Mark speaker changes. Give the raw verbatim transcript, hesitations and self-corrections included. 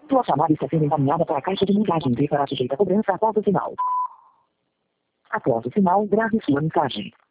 Speaker 1: Sua chamada está sendo encaminhada para a caixa de mensagens e será sujeita a cobrança após o sinal. Após o sinal, grave sua mensagem.